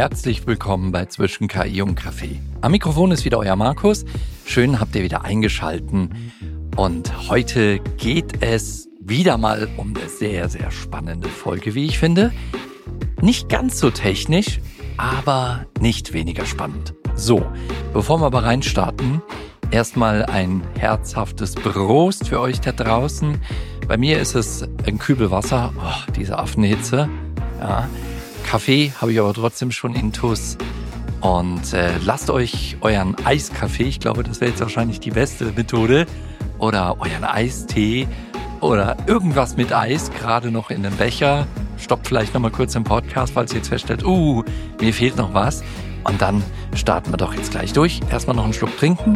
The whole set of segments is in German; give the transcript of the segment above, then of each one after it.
herzlich willkommen bei Zwischen KI und Kaffee. Am Mikrofon ist wieder euer Markus. Schön, habt ihr wieder eingeschalten. Und heute geht es wieder mal um eine sehr, sehr spannende Folge, wie ich finde. Nicht ganz so technisch, aber nicht weniger spannend. So, bevor wir aber reinstarten, erstmal ein herzhaftes Prost für euch da draußen. Bei mir ist es ein Kübel Wasser, diese Affenhitze. Ja. Kaffee habe ich aber trotzdem schon intus. Und lasst euch euren Eiskaffee, ich glaube, das wäre jetzt wahrscheinlich die beste Methode, oder euren Eistee oder irgendwas mit Eis, gerade noch in den Becher. Stoppt vielleicht nochmal kurz den Podcast, falls ihr jetzt feststellt, mir fehlt noch was. Und dann starten wir doch jetzt gleich durch. Erstmal noch einen Schluck trinken.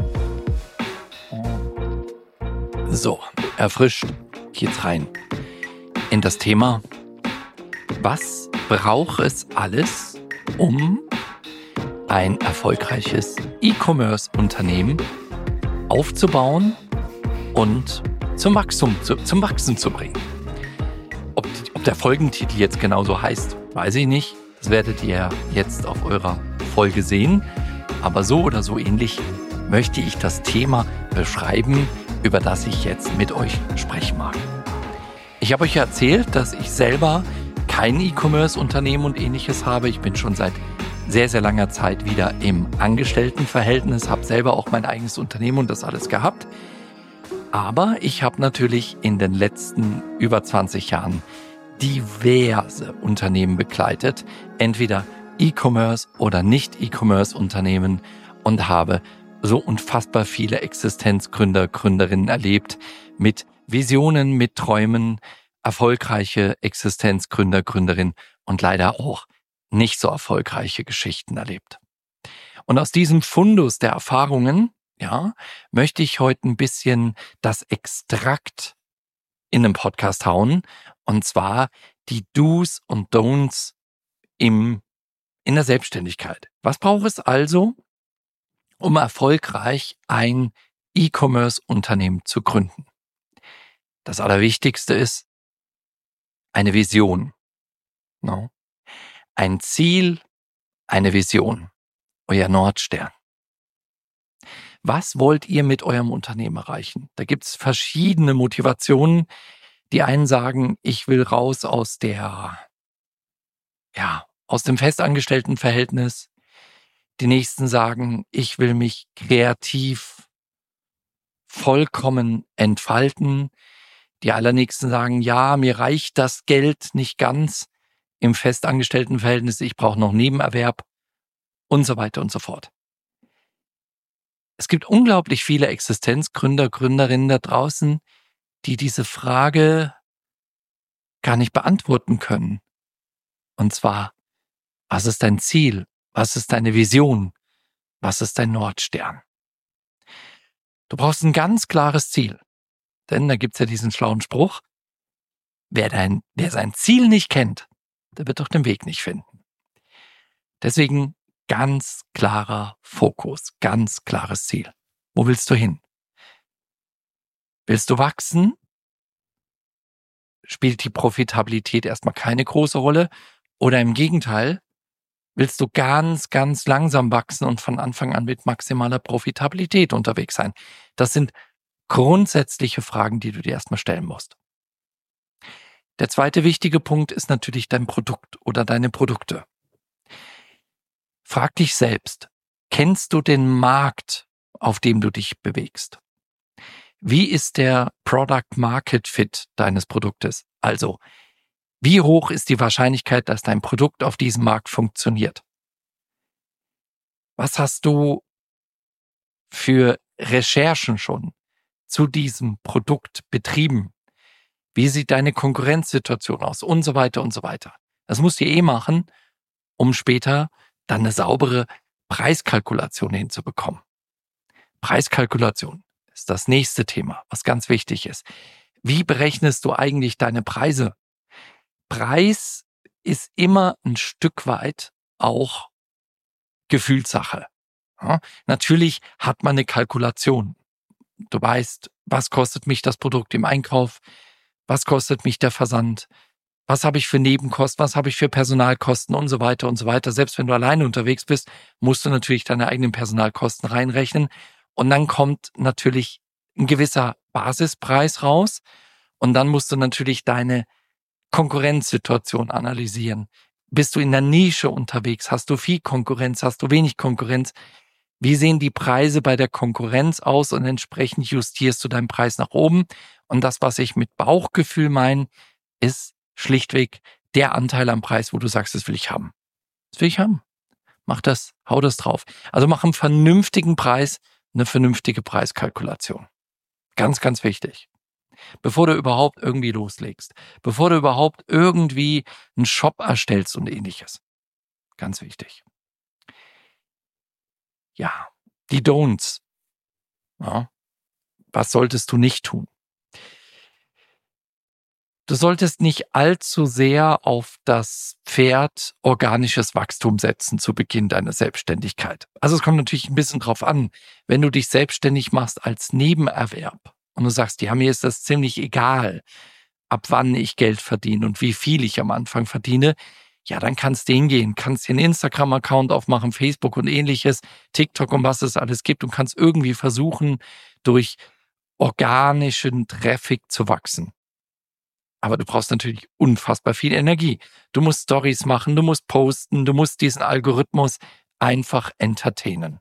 So, erfrischt geht's rein in das Thema, was braucht es alles, um ein erfolgreiches E-Commerce-Unternehmen aufzubauen und zum Wachsen zu bringen. Ob der Folgentitel jetzt genauso heißt, weiß ich nicht. Das werdet ihr jetzt auf eurer Folge sehen. Aber so oder so ähnlich möchte ich das Thema beschreiben, über das ich jetzt mit euch sprechen mag. Ich habe euch ja erzählt, dass ich selber kein E-Commerce-Unternehmen und ähnliches habe. Ich bin schon seit sehr, sehr langer Zeit wieder im Angestelltenverhältnis, habe selber auch mein eigenes Unternehmen und das alles gehabt. Aber ich habe natürlich in den letzten über 20 Jahren diverse Unternehmen begleitet, entweder E-Commerce oder nicht E-Commerce-Unternehmen, und habe so unfassbar viele Existenzgründer, Gründerinnen erlebt mit Visionen, mit Träumen, erfolgreiche Existenzgründer, Gründerinnen und leider auch nicht so erfolgreiche Geschichten erlebt. Und aus diesem Fundus der Erfahrungen, möchte ich heute ein bisschen das Extrakt in einem Podcast hauen, und zwar die Do's und Don'ts in der Selbstständigkeit. Was braucht es also, um erfolgreich ein E-Commerce-Unternehmen zu gründen? Das Allerwichtigste ist eine Vision. No? Ein Ziel, eine Vision, euer Nordstern. Was wollt ihr mit eurem Unternehmen erreichen? Da gibt es verschiedene Motivationen. Die einen sagen, ich will raus aus dem Festangestelltenverhältnis. Die nächsten sagen, ich will mich kreativ vollkommen entfalten. Die allernächsten sagen, ja, mir reicht das Geld nicht ganz im Festangestelltenverhältnis, ich brauche noch Nebenerwerb und so weiter und so fort. Es gibt unglaublich viele Existenzgründer, Gründerinnen da draußen, die diese Frage gar nicht beantworten können. Und zwar, was ist dein Ziel? Was ist deine Vision? Was ist dein Nordstern? Du brauchst ein ganz klares Ziel. Denn da gibt's ja diesen schlauen Spruch, wer sein Ziel nicht kennt, der wird doch den Weg nicht finden. Deswegen ganz klarer Fokus, ganz klares Ziel. Wo willst du hin? Willst du wachsen? Spielt die Profitabilität erstmal keine große Rolle? Oder im Gegenteil, willst du ganz, ganz langsam wachsen und von Anfang an mit maximaler Profitabilität unterwegs sein? Das sind grundsätzliche Fragen, die du dir erstmal stellen musst. Der zweite wichtige Punkt ist natürlich dein Produkt oder deine Produkte. Frag dich selbst, kennst du den Markt, auf dem du dich bewegst? Wie ist der Product Market Fit deines Produktes? Also, wie hoch ist die Wahrscheinlichkeit, dass dein Produkt auf diesem Markt funktioniert? Was hast du für Recherchen schon zu diesem Produkt betrieben? Wie sieht deine Konkurrenzsituation aus? Und so weiter und so weiter. Das musst ihr machen, um später dann eine saubere Preiskalkulation hinzubekommen. Preiskalkulation ist das nächste Thema, was ganz wichtig ist. Wie berechnest du eigentlich deine Preise? Preis ist immer ein Stück weit auch Gefühlssache. Ja, natürlich hat man eine Kalkulation. Du weißt, was kostet mich das Produkt im Einkauf? Was kostet mich der Versand? Was habe ich für Nebenkosten? Was habe ich für Personalkosten und so weiter und so weiter? Selbst wenn du alleine unterwegs bist, musst du natürlich deine eigenen Personalkosten reinrechnen. Und dann kommt natürlich ein gewisser Basispreis raus. Und dann musst du natürlich deine Konkurrenzsituation analysieren. Bist du in der Nische unterwegs? Hast du viel Konkurrenz? Hast du wenig Konkurrenz? Wie sehen die Preise bei der Konkurrenz aus? Und entsprechend justierst du deinen Preis nach oben. Und das, was ich mit Bauchgefühl meine, ist schlichtweg der Anteil am Preis, wo du sagst, das will ich haben. Das will ich haben. Mach das, hau das drauf. Also mach einen vernünftigen Preis, eine vernünftige Preiskalkulation. Ganz, ganz wichtig. Bevor du überhaupt irgendwie loslegst. Bevor du überhaupt irgendwie einen Shop erstellst und ähnliches. Ganz wichtig. Ja, die Don'ts. Ja, was solltest du nicht tun? Du solltest nicht allzu sehr auf das Pferd organisches Wachstum setzen zu Beginn deiner Selbstständigkeit. Also es kommt natürlich ein bisschen drauf an, wenn du dich selbstständig machst als Nebenerwerb und du sagst, ja, mir ist das ziemlich egal, ab wann ich Geld verdiene und wie viel ich am Anfang verdiene, ja, dann kannst du hingehen, kannst dir einen Instagram-Account aufmachen, Facebook und ähnliches, TikTok und was es alles gibt und kannst irgendwie versuchen, durch organischen Traffic zu wachsen. Aber du brauchst natürlich unfassbar viel Energie. Du musst Stories machen, du musst posten, du musst diesen Algorithmus einfach entertainen.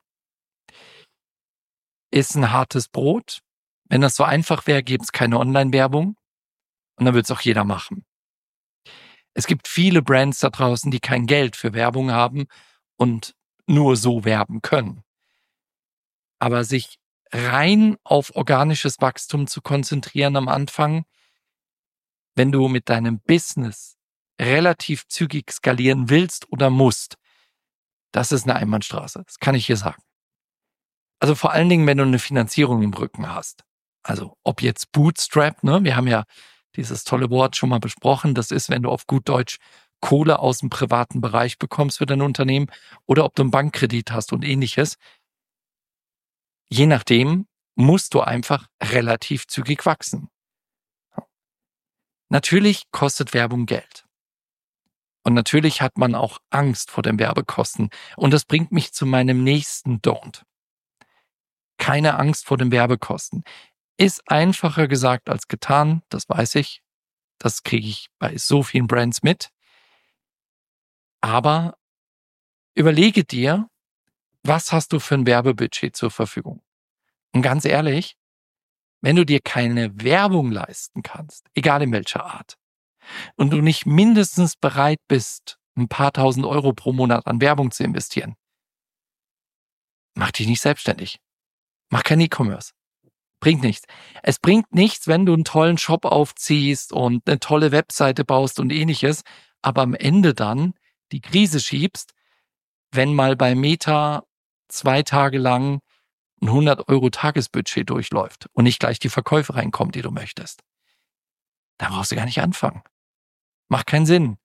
Ist ein hartes Brot. Wenn das so einfach wäre, gäbe es keine Online-Werbung und dann würde es auch jeder machen. Es gibt viele Brands da draußen, die kein Geld für Werbung haben und nur so werben können. Aber sich rein auf organisches Wachstum zu konzentrieren am Anfang, wenn du mit deinem Business relativ zügig skalieren willst oder musst, das ist eine Einbahnstraße. Das kann ich hier sagen. Also vor allen Dingen, wenn du eine Finanzierung im Rücken hast. Also ob jetzt Bootstrap, ne? Wir haben ja dieses tolle Wort schon mal besprochen. Das ist, wenn du auf gut Deutsch Kohle aus dem privaten Bereich bekommst für dein Unternehmen oder ob du einen Bankkredit hast und ähnliches. Je nachdem musst du einfach relativ zügig wachsen. Natürlich kostet Werbung Geld. Und natürlich hat man auch Angst vor den Werbekosten. Und das bringt mich zu meinem nächsten Don't. Keine Angst vor den Werbekosten. Ist einfacher gesagt als getan, das weiß ich. Das kriege ich bei so vielen Brands mit. Aber überlege dir, was hast du für ein Werbebudget zur Verfügung? Und ganz ehrlich, wenn du dir keine Werbung leisten kannst, egal in welcher Art, und du nicht mindestens bereit bist, ein paar tausend Euro pro Monat an Werbung zu investieren, mach dich nicht selbstständig. Mach kein E-Commerce. Bringt nichts. Es bringt nichts, wenn du einen tollen Shop aufziehst und eine tolle Webseite baust und ähnliches, aber am Ende dann die Krise schiebst, wenn mal bei Meta 2 Tage lang ein 100 € Tagesbudget durchläuft und nicht gleich die Verkäufe reinkommen, die du möchtest. Da brauchst du gar nicht anfangen. Macht keinen Sinn.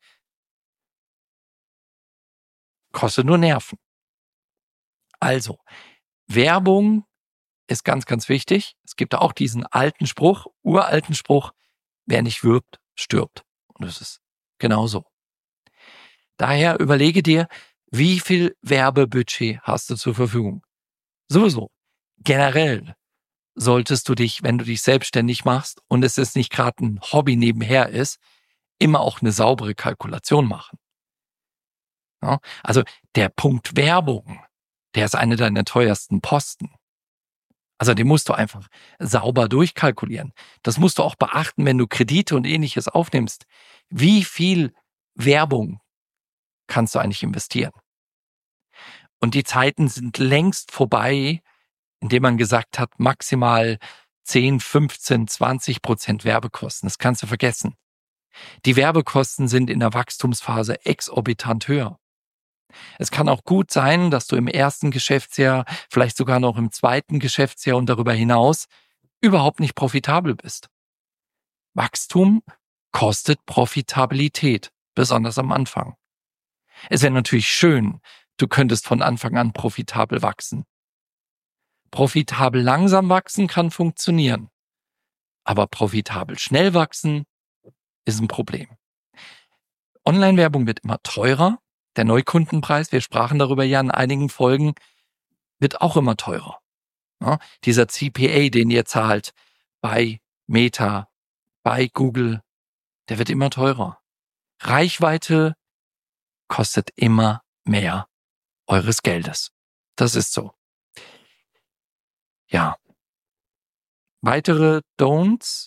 Kostet nur Nerven. Also, Werbung ist ganz, ganz wichtig. Es gibt auch diesen alten Spruch, uralten Spruch, wer nicht wirbt, stirbt. Und das ist genauso. Daher überlege dir, wie viel Werbebudget hast du zur Verfügung? Sowieso. Generell solltest du dich, wenn du dich selbstständig machst und es ist nicht gerade ein Hobby nebenher ist, immer auch eine saubere Kalkulation machen. Ja? Also der Punkt Werbung, der ist eine deiner teuersten Posten. Also den musst du einfach sauber durchkalkulieren. Das musst du auch beachten, wenn du Kredite und ähnliches aufnimmst. Wie viel Werbung kannst du eigentlich investieren? Und die Zeiten sind längst vorbei, in denen man gesagt hat, maximal 10, 15, 20% Werbekosten. Das kannst du vergessen. Die Werbekosten sind in der Wachstumsphase exorbitant höher. Es kann auch gut sein, dass du im ersten Geschäftsjahr, vielleicht sogar noch im zweiten Geschäftsjahr und darüber hinaus überhaupt nicht profitabel bist. Wachstum kostet Profitabilität, besonders am Anfang. Es wäre natürlich schön, du könntest von Anfang an profitabel wachsen. Profitabel langsam wachsen kann funktionieren, aber profitabel schnell wachsen ist ein Problem. Online-Werbung wird immer teurer. Der Neukundenpreis, wir sprachen darüber ja in einigen Folgen, wird auch immer teurer. Ja, dieser CPA, den ihr zahlt bei Meta, bei Google, der wird immer teurer. Reichweite kostet immer mehr eures Geldes. Das ist so. Ja. Weitere Don'ts.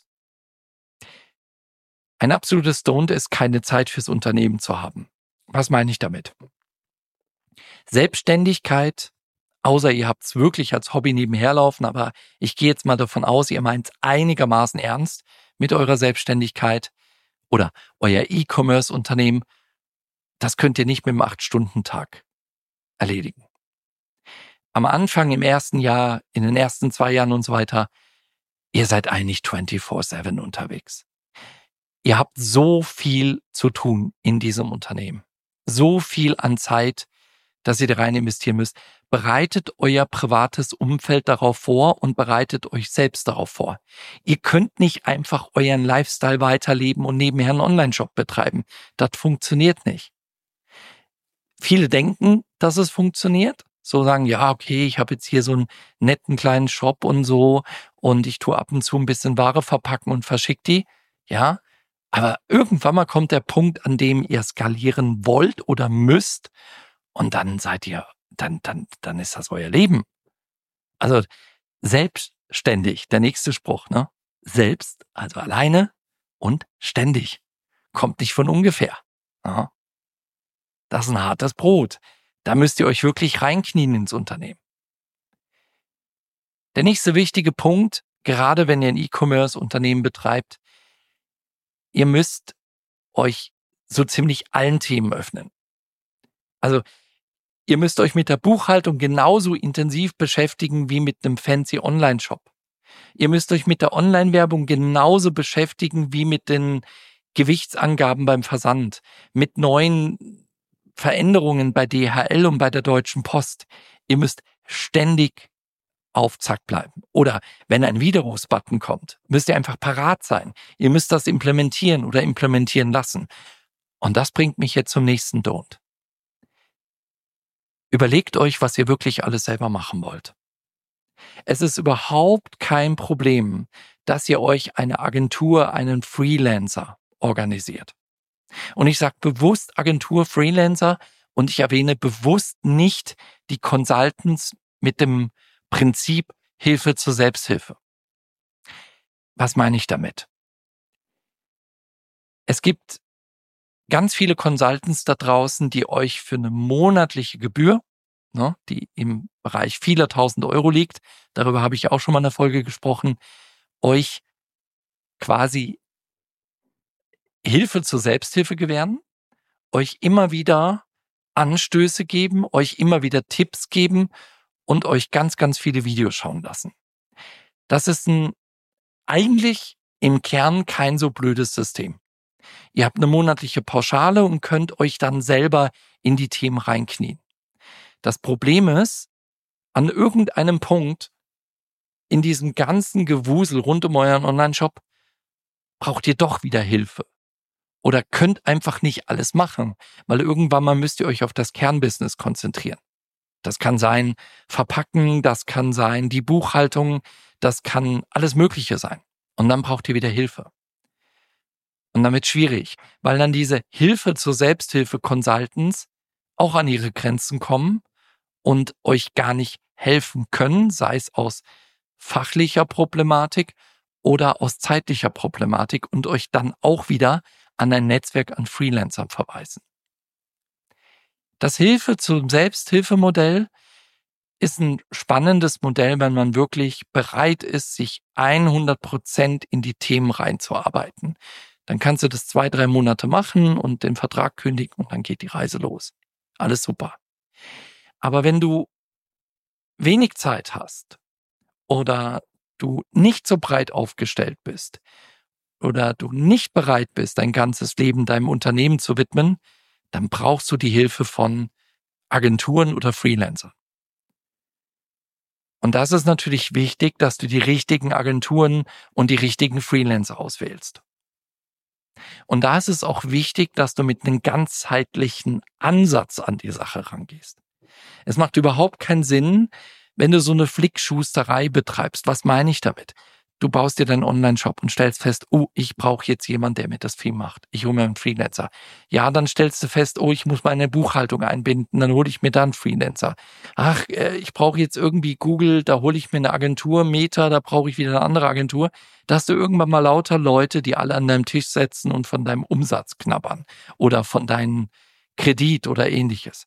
Ein absolutes Don't ist, keine Zeit fürs Unternehmen zu haben. Was meine ich damit? Selbstständigkeit, außer ihr habt es wirklich als Hobby nebenher laufen, aber ich gehe jetzt mal davon aus, ihr meint es einigermaßen ernst mit eurer Selbstständigkeit oder euer E-Commerce-Unternehmen, das könnt ihr nicht mit einem 8-Stunden-Tag erledigen. Am Anfang, im ersten Jahr, in den ersten 2 Jahren und so weiter, ihr seid eigentlich 24/7 unterwegs. Ihr habt so viel zu tun in diesem Unternehmen. So viel an Zeit, dass ihr da rein investieren müsst. Bereitet euer privates Umfeld darauf vor und bereitet euch selbst darauf vor. Ihr könnt nicht einfach euren Lifestyle weiterleben und nebenher einen Online-Shop betreiben. Das funktioniert nicht. Viele denken, dass es funktioniert. So sagen, ja, okay, ich habe jetzt hier so einen netten kleinen Shop und so und ich tue ab und zu ein bisschen Ware verpacken und verschicke die. Ja, aber irgendwann mal kommt der Punkt, an dem ihr skalieren wollt oder müsst und dann seid ihr, dann ist das euer Leben. Also selbstständig, der nächste Spruch, ne? Selbst, also alleine und ständig. Kommt nicht von ungefähr. Ja? Das ist ein hartes Brot. Da müsst ihr euch wirklich reinknien ins Unternehmen. Der nächste wichtige Punkt, gerade wenn ihr ein E-Commerce-Unternehmen betreibt, ihr müsst euch so ziemlich allen Themen öffnen. Also ihr müsst euch mit der Buchhaltung genauso intensiv beschäftigen wie mit einem fancy Online-Shop. Ihr müsst euch mit der Online-Werbung genauso beschäftigen wie mit den Gewichtsangaben beim Versand, mit neuen Veränderungen bei DHL und bei der Deutschen Post. Ihr müsst ständig auf Zack bleiben. Oder wenn ein Widerrufsbutton kommt, müsst ihr einfach parat sein. Ihr müsst das implementieren oder implementieren lassen. Und das bringt mich jetzt zum nächsten Don't. Überlegt euch, was ihr wirklich alles selber machen wollt. Es ist überhaupt kein Problem, dass ihr euch eine Agentur, einen Freelancer organisiert. Und ich sage bewusst Agentur, Freelancer und ich erwähne bewusst nicht die Consultants mit dem Prinzip Hilfe zur Selbsthilfe. Was meine ich damit? Es gibt ganz viele Consultants da draußen, die euch für eine monatliche Gebühr, ne, die im Bereich vieler tausend Euro liegt, darüber habe ich auch schon mal in der Folge gesprochen, euch quasi Hilfe zur Selbsthilfe gewähren, euch immer wieder Anstöße geben, euch immer wieder Tipps geben und euch ganz, ganz viele Videos schauen lassen. Das ist eigentlich im Kern kein so blödes System. Ihr habt eine monatliche Pauschale und könnt euch dann selber in die Themen reinknien. Das Problem ist, an irgendeinem Punkt in diesem ganzen Gewusel rund um euren Online-Shop braucht ihr doch wieder Hilfe. Oder könnt einfach nicht alles machen, weil irgendwann mal müsst ihr euch auf das Kernbusiness konzentrieren. Das kann sein Verpacken, das kann sein die Buchhaltung, das kann alles Mögliche sein. Und dann braucht ihr wieder Hilfe. Und damit schwierig, weil dann diese Hilfe zur Selbsthilfe Consultants auch an ihre Grenzen kommen und euch gar nicht helfen können, sei es aus fachlicher Problematik oder aus zeitlicher Problematik und euch dann auch wieder an ein Netzwerk an Freelancern verweisen. Das Hilfe zum Selbsthilfemodell ist ein spannendes Modell, wenn man wirklich bereit ist, sich 100% in die Themen reinzuarbeiten. Dann kannst du das 2-3 Monate machen und den Vertrag kündigen und dann geht die Reise los. Alles super. Aber wenn du wenig Zeit hast oder du nicht so breit aufgestellt bist oder du nicht bereit bist, dein ganzes Leben deinem Unternehmen zu widmen, dann brauchst du die Hilfe von Agenturen oder Freelancern. Und das ist natürlich wichtig, dass du die richtigen Agenturen und die richtigen Freelancer auswählst. Und da ist es auch wichtig, dass du mit einem ganzheitlichen Ansatz an die Sache rangehst. Es macht überhaupt keinen Sinn, wenn du so eine Flickschusterei betreibst. Was meine ich damit? Du baust dir deinen Online-Shop und stellst fest, oh, ich brauche jetzt jemanden, der mir das Theme macht. Ich hole mir einen Freelancer. Ja, dann stellst du fest, oh, ich muss meine Buchhaltung einbinden, dann hole ich mir dann einen Freelancer. Ach, ich brauche jetzt irgendwie Google, da hole ich mir eine Agentur, Meta, da brauche ich wieder eine andere Agentur. Da hast du irgendwann mal lauter Leute, die alle an deinem Tisch sitzen und von deinem Umsatz knabbern oder von deinem Kredit oder ähnliches.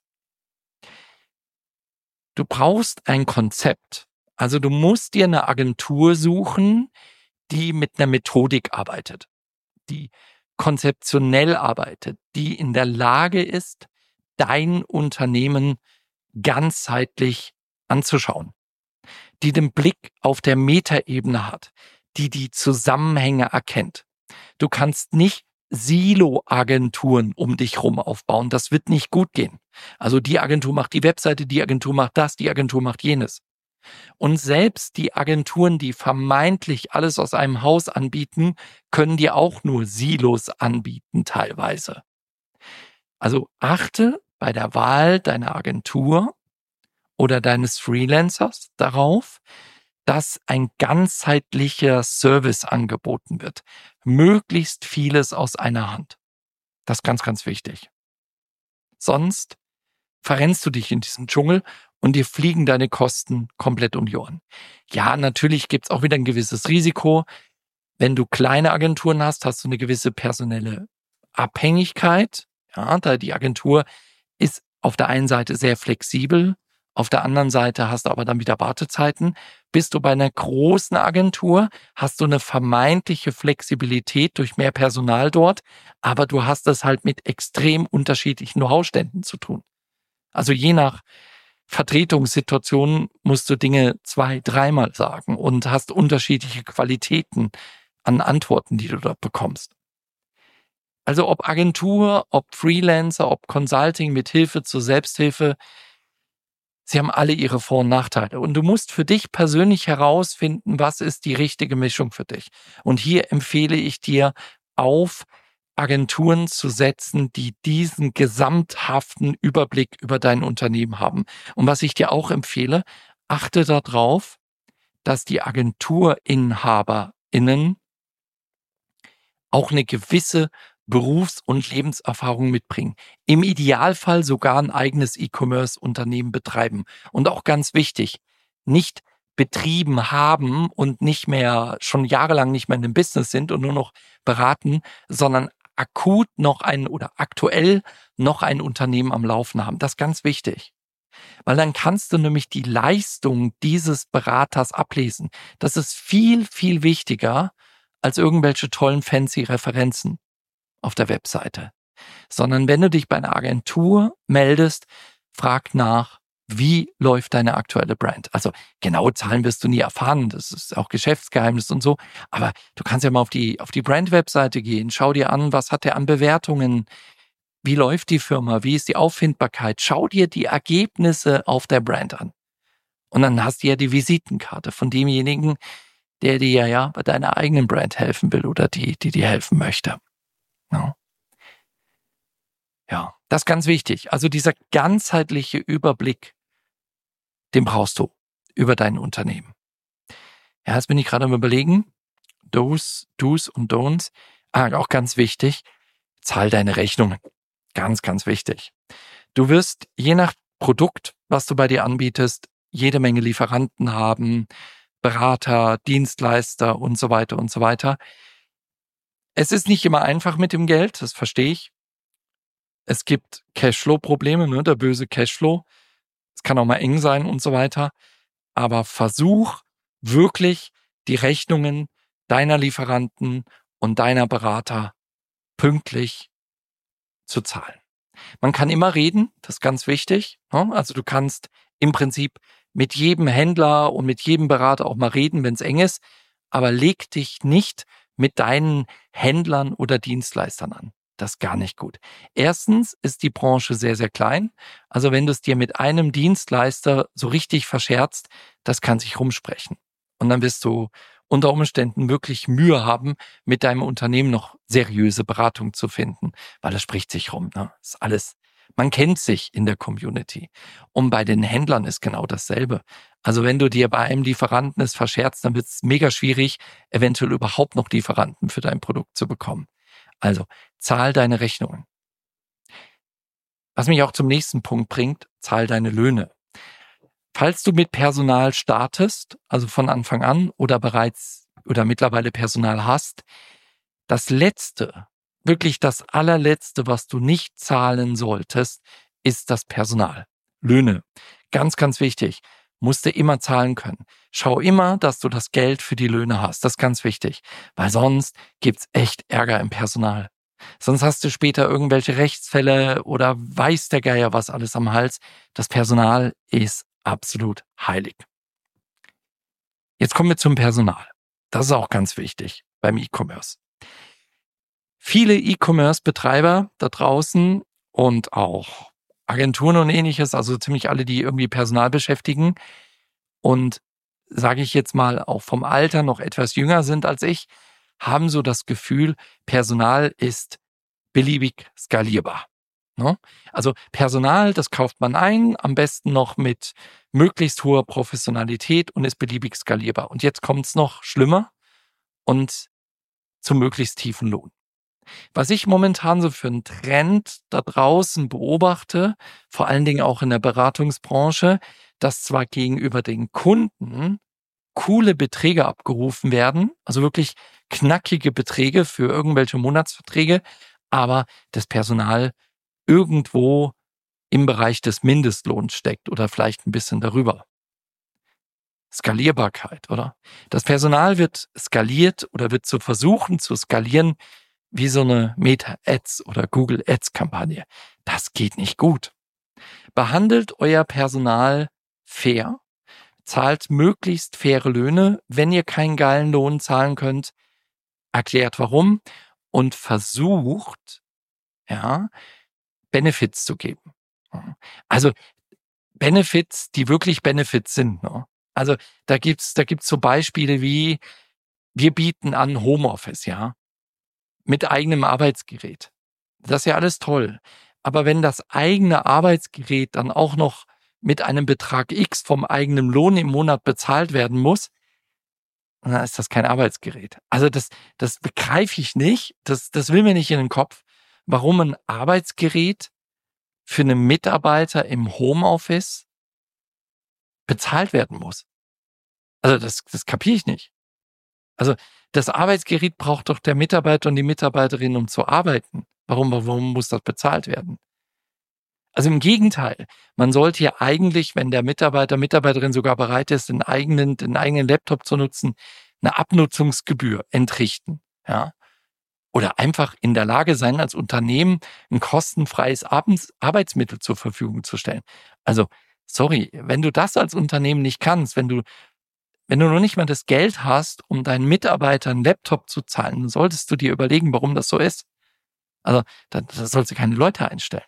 Du brauchst ein Konzept. Also du musst dir eine Agentur suchen, die mit einer Methodik arbeitet, die konzeptionell arbeitet, die in der Lage ist, dein Unternehmen ganzheitlich anzuschauen, die den Blick auf der Metaebene hat, die Zusammenhänge erkennt. Du kannst nicht Silo-Agenturen um dich rum aufbauen. Das wird nicht gut gehen. Also die Agentur macht die Webseite, die Agentur macht das, die Agentur macht jenes. Und selbst die Agenturen, die vermeintlich alles aus einem Haus anbieten, können dir auch nur Silos anbieten teilweise. Also achte bei der Wahl deiner Agentur oder deines Freelancers darauf, dass ein ganzheitlicher Service angeboten wird. Möglichst vieles aus einer Hand. Das ist ganz, ganz wichtig. Sonst verrennst du dich in diesem Dschungel und dir fliegen deine Kosten komplett um die Ohren. Ja, natürlich gibt's auch wieder ein gewisses Risiko. Wenn du kleine Agenturen hast, hast du eine gewisse personelle Abhängigkeit. Ja, da die Agentur ist auf der einen Seite sehr flexibel, auf der anderen Seite hast du aber dann wieder Wartezeiten. Bist du bei einer großen Agentur, hast du eine vermeintliche Flexibilität durch mehr Personal dort, aber du hast es halt mit extrem unterschiedlichen Know-how-Ständen zu tun. Also je nach Vertretungssituation musst du Dinge 2-, 3-mal sagen und hast unterschiedliche Qualitäten an Antworten, die du dort bekommst. Also ob Agentur, ob Freelancer, ob Consulting mit Hilfe zur Selbsthilfe, sie haben alle ihre Vor- und Nachteile. Und du musst für dich persönlich herausfinden, was ist die richtige Mischung für dich. Und hier empfehle ich dir, auf Agenturen zu setzen, die diesen gesamthaften Überblick über dein Unternehmen haben. Und was ich dir auch empfehle, achte darauf, dass die AgenturinhaberInnen auch eine gewisse Berufs- und Lebenserfahrung mitbringen. Im Idealfall sogar ein eigenes E-Commerce-Unternehmen betreiben. Und auch ganz wichtig, nicht betrieben haben und nicht mehr, schon jahrelang nicht mehr in dem Business sind und nur noch beraten, sondern akut noch aktuell noch ein Unternehmen am Laufen haben. Das ist ganz wichtig. Weil dann kannst du nämlich die Leistung dieses Beraters ablesen. Das ist viel, viel wichtiger als irgendwelche tollen fancy Referenzen auf der Webseite. Sondern wenn du dich bei einer Agentur meldest, frag nach, wie läuft deine aktuelle Brand? Also genaue Zahlen wirst du nie erfahren, das ist auch Geschäftsgeheimnis und so, aber du kannst ja mal auf die Brand-Webseite gehen, schau dir an, was hat der an Bewertungen, wie läuft die Firma, wie ist die Auffindbarkeit, schau dir die Ergebnisse auf der Brand an. Und dann hast du ja die Visitenkarte von demjenigen, der dir ja bei deiner eigenen Brand helfen will oder die dir helfen möchte. Ja, das ist ganz wichtig. Also dieser ganzheitliche Überblick, den brauchst du über dein Unternehmen. Ja, jetzt bin ich gerade am Überlegen, Do's und Don'ts. Auch ganz wichtig, zahl deine Rechnungen. Ganz, ganz wichtig. Du wirst je nach Produkt, was du bei dir anbietest, jede Menge Lieferanten haben, Berater, Dienstleister und so weiter und so weiter. Es ist nicht immer einfach mit dem Geld, das verstehe ich. Es gibt Cashflow-Probleme, der böse Cashflow. Es kann auch mal eng sein und so weiter. Aber versuch wirklich die Rechnungen deiner Lieferanten und deiner Berater pünktlich zu zahlen. Man kann immer reden, das ist ganz wichtig. Also du kannst im Prinzip mit jedem Händler und mit jedem Berater auch mal reden, wenn es eng ist, aber leg dich nicht mit deinen Händlern oder Dienstleistern an. Das ist gar nicht gut. Erstens ist die Branche sehr, sehr klein. Also wenn du es dir mit einem Dienstleister so richtig verscherzt, das kann sich rumsprechen. Und dann wirst du unter Umständen wirklich Mühe haben, mit deinem Unternehmen noch seriöse Beratung zu finden, weil das spricht sich rum. Ne? Das ist alles, man kennt sich in der Community. Und bei den Händlern ist genau dasselbe. Also wenn du dir bei einem Lieferanten es verscherzt, dann wird es mega schwierig, eventuell überhaupt noch Lieferanten für dein Produkt zu bekommen. Also zahl deine Rechnungen. Was mich auch zum nächsten Punkt bringt, zahl deine Löhne. Falls du mit Personal startest, also von Anfang an oder bereits oder mittlerweile Personal hast, das Letzte, wirklich das allerletzte, was du nicht zahlen solltest, ist das Personal. Löhne. Ganz, ganz wichtig. Musst du immer zahlen können. Schau immer, dass du das Geld für die Löhne hast. Das ist ganz wichtig. Weil sonst gibt's echt Ärger im Personal. Sonst hast du später irgendwelche Rechtsfälle oder weiß der Geier was alles am Hals. Das Personal ist absolut heilig. Jetzt kommen wir zum Personal. Das ist auch ganz wichtig beim E-Commerce. Viele E-Commerce-Betreiber da draußen und auch Agenturen und ähnliches, also ziemlich alle, die irgendwie Personal beschäftigen und sage ich jetzt mal auch vom Alter noch etwas jünger sind als ich, haben so das Gefühl, Personal ist beliebig skalierbar. Ne? Also Personal, das kauft man ein, am besten noch mit möglichst hoher Professionalität und ist beliebig skalierbar. Und jetzt kommt es noch schlimmer und zum möglichst tiefen Lohn. Was ich momentan so für einen Trend da draußen beobachte, vor allen Dingen auch in der Beratungsbranche, dass zwar gegenüber den Kunden coole Beträge abgerufen werden, also wirklich knackige Beträge für irgendwelche Monatsverträge, aber das Personal irgendwo im Bereich des Mindestlohns steckt oder vielleicht ein bisschen darüber. Skalierbarkeit, oder? Das Personal wird skaliert oder wird zu versuchen zu skalieren wie so eine Meta-Ads oder Google Ads-Kampagne. Das geht nicht gut. Behandelt euer Personal fair, zahlt möglichst faire Löhne. Wenn ihr keinen geilen Lohn zahlen könnt, erklärt warum und versucht, Benefits zu geben. Also Benefits, die wirklich Benefits sind. Ne? Also da gibt's so Beispiele wie, wir bieten an Homeoffice, mit eigenem Arbeitsgerät. Das ist ja alles toll. Aber wenn das eigene Arbeitsgerät dann auch noch mit einem Betrag X vom eigenen Lohn im Monat bezahlt werden muss, dann ist das kein Arbeitsgerät. Also das begreife ich nicht. Das will mir nicht in den Kopf, warum ein Arbeitsgerät für einen Mitarbeiter im Homeoffice bezahlt werden muss. Also das kapiere ich nicht. Also das Arbeitsgerät braucht doch der Mitarbeiter und die Mitarbeiterin, um zu arbeiten. Warum muss das bezahlt werden? Also im Gegenteil, man sollte ja eigentlich, wenn der Mitarbeiter, Mitarbeiterin sogar bereit ist, den eigenen Laptop zu nutzen, eine Abnutzungsgebühr entrichten, Oder einfach in der Lage sein, als Unternehmen ein kostenfreies Arbeitsmittel zur Verfügung zu stellen. Also, sorry, wenn du das als Unternehmen nicht kannst, wenn du noch nicht mal das Geld hast, um deinen Mitarbeitern einen Laptop zu zahlen, dann solltest du dir überlegen, warum das so ist. Also, da sollst du keine Leute einstellen.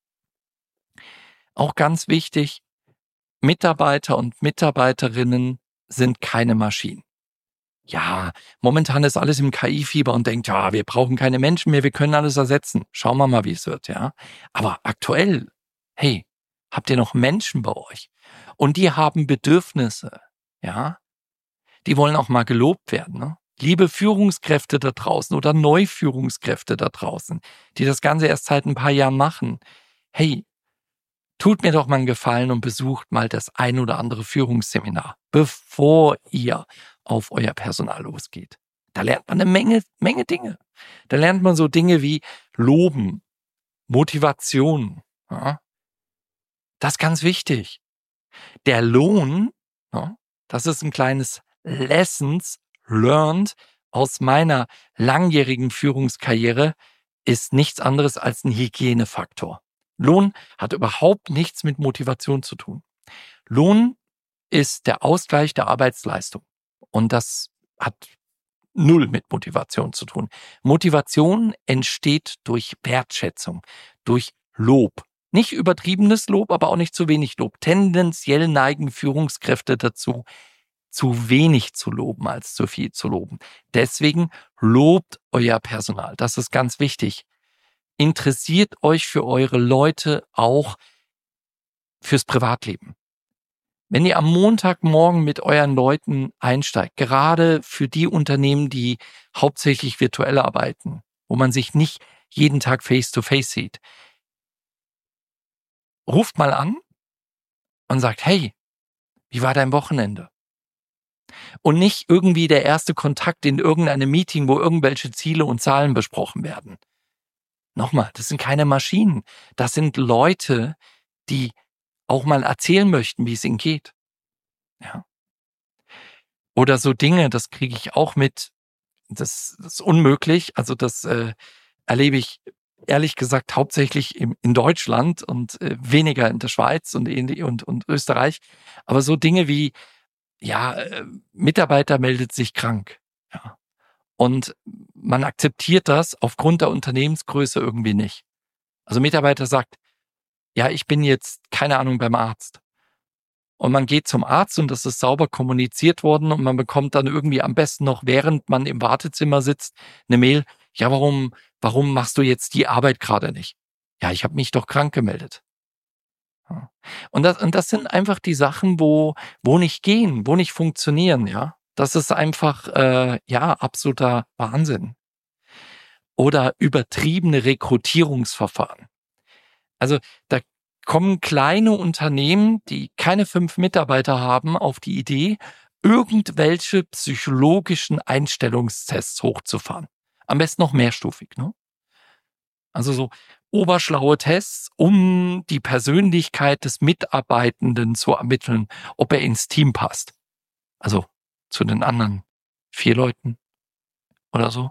Auch ganz wichtig, Mitarbeiter und Mitarbeiterinnen sind keine Maschinen. Ja, momentan ist alles im KI-Fieber und denkt, wir brauchen keine Menschen mehr, wir können alles ersetzen. Schauen wir mal, wie es wird, Aber aktuell, hey, habt ihr noch Menschen bei euch? Und die haben Bedürfnisse, Die wollen auch mal gelobt werden, ne? Liebe Führungskräfte da draußen oder Neuführungskräfte da draußen, die das Ganze erst seit ein paar Jahren machen. Hey, tut mir doch mal einen Gefallen und besucht mal das ein oder andere Führungsseminar, bevor ihr auf euer Personal losgeht. Da lernt man eine Menge Dinge. Da lernt man so Dinge wie Loben, Motivation. Das ist ganz wichtig. Der Lohn, das ist ein kleines Lessons learned aus meiner langjährigen Führungskarriere, ist nichts anderes als ein Hygienefaktor. Lohn hat überhaupt nichts mit Motivation zu tun. Lohn ist der Ausgleich der Arbeitsleistung. Und das hat null mit Motivation zu tun. Motivation entsteht durch Wertschätzung, durch Lob. Nicht übertriebenes Lob, aber auch nicht zu wenig Lob. Tendenziell neigen Führungskräfte dazu, zu wenig zu loben als zu viel zu loben. Deswegen lobt euer Personal. Das ist ganz wichtig. Interessiert euch für eure Leute auch fürs Privatleben. Wenn ihr am Montagmorgen mit euren Leuten einsteigt, gerade für die Unternehmen, die hauptsächlich virtuell arbeiten, wo man sich nicht jeden Tag face-to-face sieht, ruft mal an und sagt, hey, wie war dein Wochenende? Und nicht irgendwie der erste Kontakt in irgendeinem Meeting, wo irgendwelche Ziele und Zahlen besprochen werden. Nochmal, das sind keine Maschinen. Das sind Leute, die auch mal erzählen möchten, wie es ihnen geht. Ja. Oder so Dinge, das kriege ich auch mit. Das ist unmöglich. Also das erlebe ich ehrlich gesagt hauptsächlich in Deutschland und weniger in der Schweiz und Österreich. Aber so Dinge wie, Mitarbeiter meldet sich krank. Ja. Und man akzeptiert das aufgrund der Unternehmensgröße irgendwie nicht. Also Mitarbeiter sagt, ja, ich bin jetzt, keine Ahnung, beim Arzt. Und man geht zum Arzt und das ist sauber kommuniziert worden und man bekommt dann irgendwie am besten noch, während man im Wartezimmer sitzt, eine Mail, ja, warum machst du jetzt die Arbeit gerade nicht? Ja, ich habe mich doch krank gemeldet. Ja. Und das sind einfach die Sachen, wo nicht gehen, wo nicht funktionieren, ja. Das ist einfach, absoluter Wahnsinn. Oder übertriebene Rekrutierungsverfahren. Also da kommen kleine Unternehmen, die keine 5 Mitarbeiter haben, auf die Idee, irgendwelche psychologischen Einstellungstests hochzufahren. Am besten noch mehrstufig, ne? Also so oberschlaue Tests, um die Persönlichkeit des Mitarbeitenden zu ermitteln, ob er ins Team passt. Also zu den anderen 4 Leuten oder so.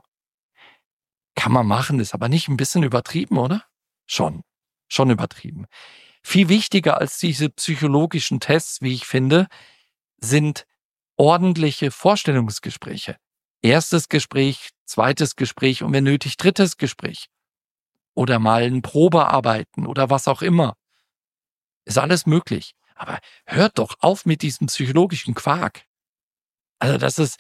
Kann man machen, ist aber nicht ein bisschen übertrieben, oder? Schon übertrieben. Viel wichtiger als diese psychologischen Tests, wie ich finde, sind ordentliche Vorstellungsgespräche. Erstes Gespräch, zweites Gespräch und wenn nötig drittes Gespräch. Oder mal ein Probearbeiten oder was auch immer. Ist alles möglich. Aber hört doch auf mit diesem psychologischen Quark. Also das ist,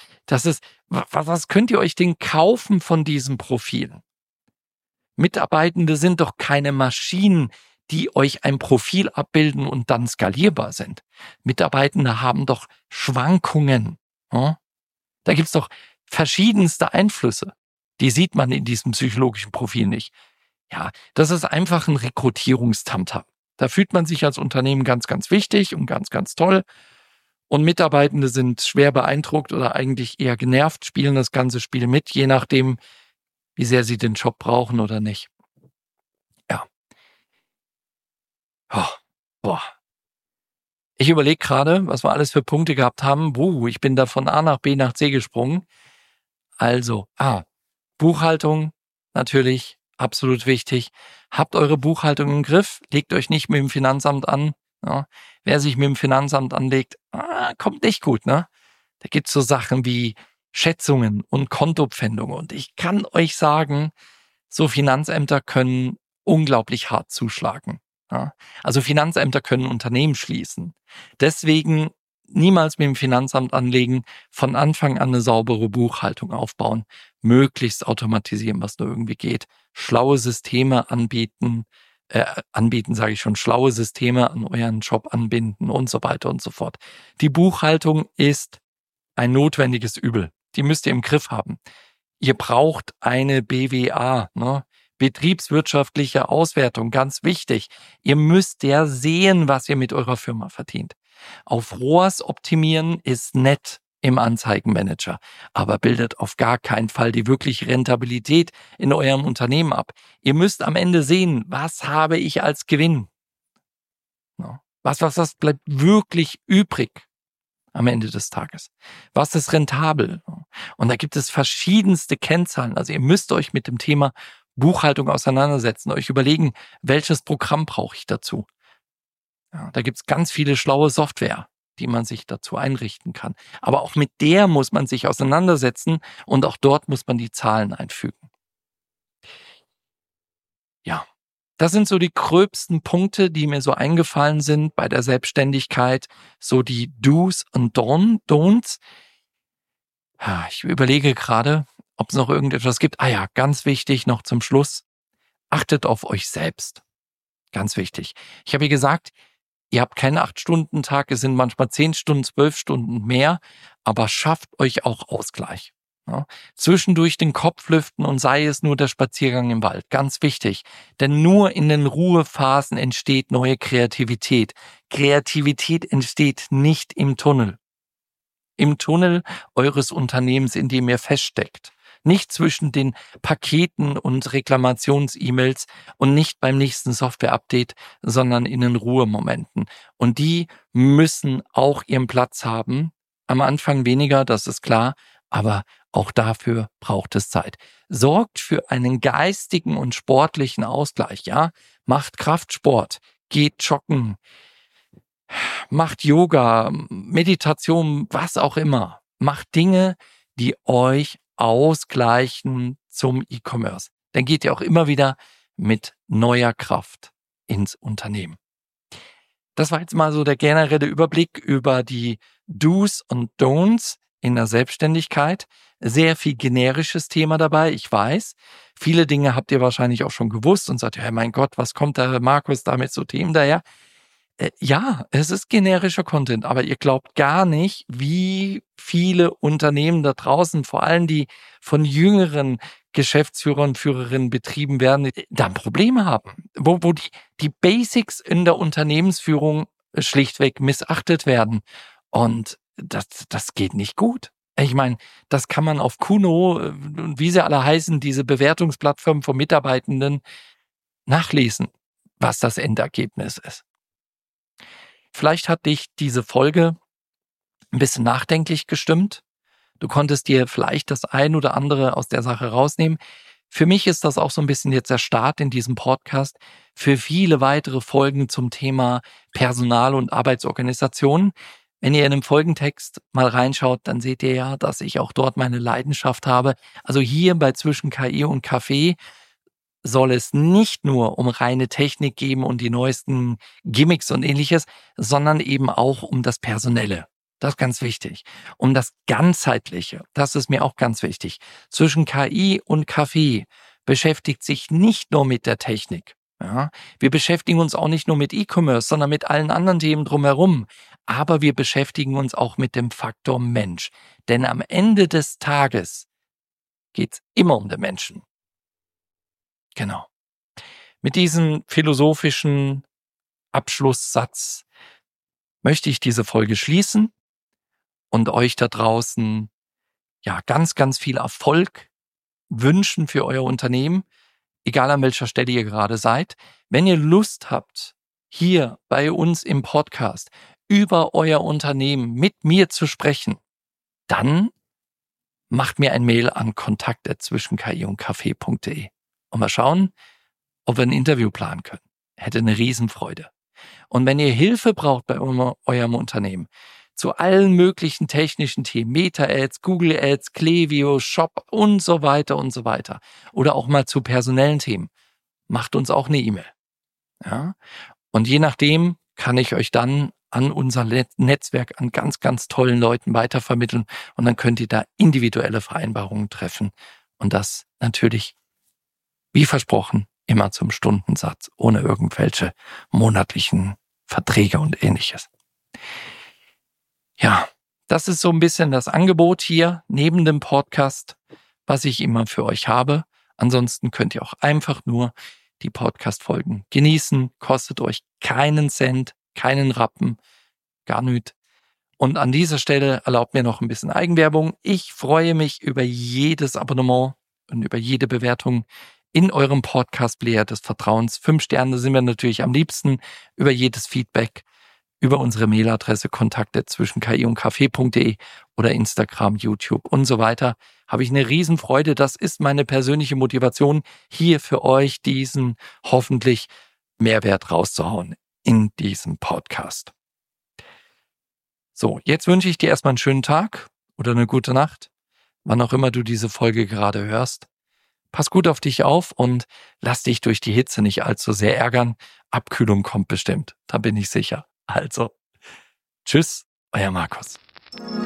was könnt ihr euch denn kaufen von diesen Profilen? Mitarbeitende sind doch keine Maschinen, die euch ein Profil abbilden und dann skalierbar sind. Mitarbeitende haben doch Schwankungen. Ja? Da gibt's doch verschiedenste Einflüsse. Die sieht man in diesem psychologischen Profil nicht. Ja, das ist einfach ein Rekrutierungstamtam. Da fühlt man sich als Unternehmen ganz, ganz wichtig und ganz, ganz toll. Und Mitarbeitende sind schwer beeindruckt oder eigentlich eher genervt, spielen das ganze Spiel mit, je nachdem, wie sehr sie den Job brauchen oder nicht. Ja. Oh, boah. Ich überlege gerade, was wir alles für Punkte gehabt haben. Ich bin da von A nach B nach C gesprungen. Also, Buchhaltung, natürlich, absolut wichtig. Habt eure Buchhaltung im Griff, legt euch nicht mit dem Finanzamt an. Ja. Wer sich mit dem Finanzamt anlegt, kommt nicht gut, ne? Da gibt's so Sachen wie Schätzungen und Kontopfändungen. Und ich kann euch sagen, so Finanzämter können unglaublich hart zuschlagen. Ja. Also Finanzämter können Unternehmen schließen. Deswegen niemals mit dem Finanzamt anlegen, von Anfang an eine saubere Buchhaltung aufbauen, möglichst automatisieren, was nur irgendwie geht, schlaue Systeme anbieten, schlaue Systeme an euren Job anbinden und so weiter und so fort. Die Buchhaltung ist ein notwendiges Übel. Die müsst ihr im Griff haben. Ihr braucht eine BWA, ne? Betriebswirtschaftliche Auswertung, ganz wichtig. Ihr müsst ja sehen, was ihr mit eurer Firma verdient. Auf ROAS optimieren ist nett im Anzeigenmanager, aber bildet auf gar keinen Fall die wirkliche Rentabilität in eurem Unternehmen ab. Ihr müsst am Ende sehen, was habe ich als Gewinn? Ja. Was bleibt wirklich übrig am Ende des Tages? Was ist rentabel? Und da gibt es verschiedenste Kennzahlen. Also ihr müsst euch mit dem Thema Buchhaltung auseinandersetzen, euch überlegen, welches Programm brauche ich dazu? Ja, da gibt's ganz viele schlaue Software, die man sich dazu einrichten kann. Aber auch mit der muss man sich auseinandersetzen und auch dort muss man die Zahlen einfügen. Ja, Das sind so die gröbsten Punkte, die mir so eingefallen sind bei der Selbstständigkeit, so die Do's und Don'ts. Ich überlege gerade, ob es noch irgendetwas gibt. Ganz wichtig noch zum Schluss. Achtet auf euch selbst. Ganz wichtig. Ich habe gesagt, ihr habt keinen 8-Stunden-Tag, es sind manchmal 10 Stunden, 12 Stunden mehr, aber schafft euch auch Ausgleich. Ja? Zwischendurch den Kopf lüften und sei es nur der Spaziergang im Wald. Ganz wichtig. Denn nur in den Ruhephasen entsteht neue Kreativität. Kreativität entsteht nicht im Tunnel. Im Tunnel eures Unternehmens, in dem ihr feststeckt. Nicht zwischen den Paketen und Reklamations-E-Mails und nicht beim nächsten Software-Update, sondern in den Ruhemomenten. Und die müssen auch ihren Platz haben. Am Anfang weniger, das ist klar, aber auch dafür braucht es Zeit. Sorgt für einen geistigen und sportlichen Ausgleich, ja? Macht Kraftsport, geht joggen, macht Yoga, Meditation, was auch immer. Macht Dinge, die euch ausgleichen zum E-Commerce. Dann geht ihr auch immer wieder mit neuer Kraft ins Unternehmen. Das war jetzt mal so der generelle Überblick über die Do's und Don'ts in der Selbstständigkeit. Sehr viel generisches Thema dabei, ich weiß. Viele Dinge habt ihr wahrscheinlich auch schon gewusst und sagt, ja, mein Gott, was kommt da Markus da mit so Themen daher? Ja, es ist generischer Content, aber ihr glaubt gar nicht, wie viele Unternehmen da draußen, vor allem die von jüngeren Geschäftsführern und Führerinnen betrieben werden, da Probleme haben, wo die Basics in der Unternehmensführung schlichtweg missachtet werden. Und das geht nicht gut. Ich meine, das kann man auf Kuno und wie sie alle heißen, diese Bewertungsplattformen von Mitarbeitenden nachlesen, was das Endergebnis ist. Vielleicht hat dich diese Folge ein bisschen nachdenklich gestimmt. Du konntest dir vielleicht das ein oder andere aus der Sache rausnehmen. Für mich ist das auch so ein bisschen jetzt der Start in diesem Podcast für viele weitere Folgen zum Thema Personal- und Arbeitsorganisation. Wenn ihr in dem Folgentext mal reinschaut, dann seht ihr ja, dass ich auch dort meine Leidenschaft habe. Also hier bei Zwischen KI und Kaffee soll es nicht nur um reine Technik geben und die neuesten Gimmicks und ähnliches, sondern eben auch um das Personelle. Das ist ganz wichtig. Um das Ganzheitliche. Das ist mir auch ganz wichtig. Zwischen KI und Kaffee beschäftigt sich nicht nur mit der Technik. Ja, wir beschäftigen uns auch nicht nur mit E-Commerce, sondern mit allen anderen Themen drumherum. Aber wir beschäftigen uns auch mit dem Faktor Mensch. Denn am Ende des Tages geht's immer um den Menschen. Genau. Mit diesem philosophischen Abschlusssatz möchte ich diese Folge schließen und euch da draußen ganz, ganz viel Erfolg wünschen für euer Unternehmen, egal an welcher Stelle ihr gerade seid. Wenn ihr Lust habt, hier bei uns im Podcast über euer Unternehmen mit mir zu sprechen, dann macht mir ein Mail an kontakt@zwischenki-und-kaffee.de und mal schauen, ob wir ein Interview planen können. Hätte eine Riesenfreude. Und wenn ihr Hilfe braucht bei eurem Unternehmen zu allen möglichen technischen Themen, Meta-Ads, Google Ads, Klaviyo, Shop und so weiter oder auch mal zu personellen Themen, macht uns auch eine E-Mail. Ja? Und je nachdem kann ich euch dann an unser Netzwerk an ganz, ganz tollen Leuten weitervermitteln und dann könnt ihr da individuelle Vereinbarungen treffen und das natürlich, wie versprochen, immer zum Stundensatz, ohne irgendwelche monatlichen Verträge und ähnliches. Ja, das ist so ein bisschen das Angebot hier neben dem Podcast, was ich immer für euch habe. Ansonsten könnt ihr auch einfach nur die Podcast-Folgen genießen. Kostet euch keinen Cent, keinen Rappen, gar nichts. Und an dieser Stelle erlaubt mir noch ein bisschen Eigenwerbung. Ich freue mich über jedes Abonnement und über jede Bewertung in eurem Podcast-Player des Vertrauens. 5 Sterne sind wir natürlich am liebsten, über jedes Feedback, über unsere Mailadresse kontakt@zwischenki-und-kaffee.de oder Instagram, YouTube und so weiter. Habe ich eine Riesenfreude. Das ist meine persönliche Motivation, hier für euch diesen hoffentlich Mehrwert rauszuhauen in diesem Podcast. So, jetzt wünsche ich dir erstmal einen schönen Tag oder eine gute Nacht, wann auch immer du diese Folge gerade hörst. Pass gut auf dich auf und lass dich durch die Hitze nicht allzu sehr ärgern. Abkühlung kommt bestimmt, da bin ich sicher. Also, tschüss, euer Markus.